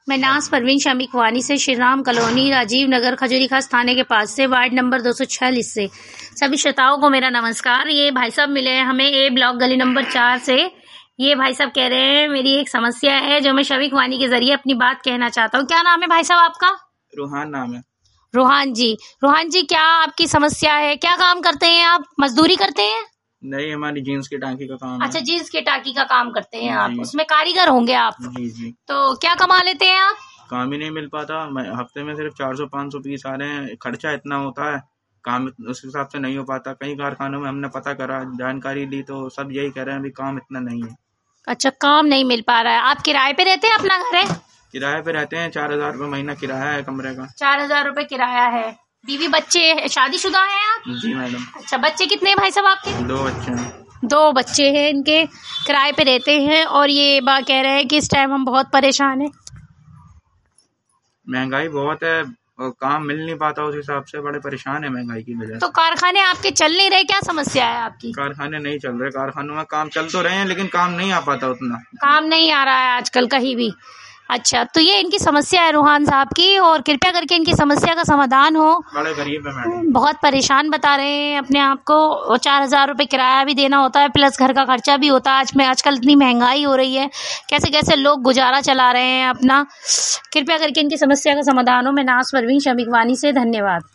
मैं नाज परवीन शमीक वानी से श्री राम कॉलोनी राजीव नगर खजूरी खास थाने के पास से वार्ड नंबर 246 से सभी श्रोताओं को मेरा नमस्कार। ये भाई साहब मिले हैं हमें ए ब्लॉक गली नंबर 4 से। ये भाई साहब कह रहे हैं मेरी एक समस्या है जो मैं शमीक वानी के जरिए अपनी बात कहना चाहता हूँ। क्या नाम है भाई साहब आपका? रूहान नाम है। रूहान जी क्या आपकी समस्या है? क्या काम करते हैं आप? मजदूरी करते हैं? नहीं, हमारी जीन्स की टांकी का काम है। अच्छा, जीन्स की टांकी का काम करते हैं आप, उसमें कारीगर होंगे आप। जी। तो क्या कमा लेते हैं आप? काम ही नहीं मिल पाता। हफ्ते में सिर्फ 400-500 पीस आ रहे हैं। खर्चा इतना होता है, काम उस हिसाब से नहीं हो पाता। कई कारखानों में हमने पता करा, जानकारी ली तो सब यही कह रहे हैं अभी काम इतना नहीं है। अच्छा, काम नहीं मिल पा रहा है। आप किराए पे रहते हैं? अपना घर है? किराए पे रहते हैं। 4000 रुपये महीना किराया है कमरे का। 4000 रुपए किराया है। बीवी बच्चे, शादीशुदा हैं आप? जी मैडम। अच्छा, बच्चे कितने हैं भाई साहब आपके? 2 बच्चे हैं। 2 बच्चे हैं इनके, किराए पे रहते हैं और ये कह रहे हैं कि इस टाइम हम बहुत परेशान हैं। महंगाई बहुत है और काम मिल नहीं पाता, उस हिसाब से बड़े परेशान है महंगाई की वजह से। तो कारखाने आपके चल नहीं रहे? क्या समस्या है आपकी? कारखाने नहीं चल रहे। कारखानों में काम चल तो रहे हैं लेकिन काम नहीं आ पाता उतना। काम नहीं आ रहा है आजकल कहीं भी। अच्छा, तो ये इनकी समस्या है रूहान साहब की, और कृपया करके इनकी समस्या का समाधान हो। बड़े गरीब है मैडम। बहुत परेशान बता रहे हैं अपने आप को, और 4000 रुपए किराया भी देना होता है, प्लस घर का खर्चा भी होता है। आजकल इतनी महंगाई हो रही है, कैसे कैसे लोग गुजारा चला रहे हैं अपना। कृपया करके इनकी समस्या का समाधान हो। मैं नाज परवीन शमीक वानी से, धन्यवाद।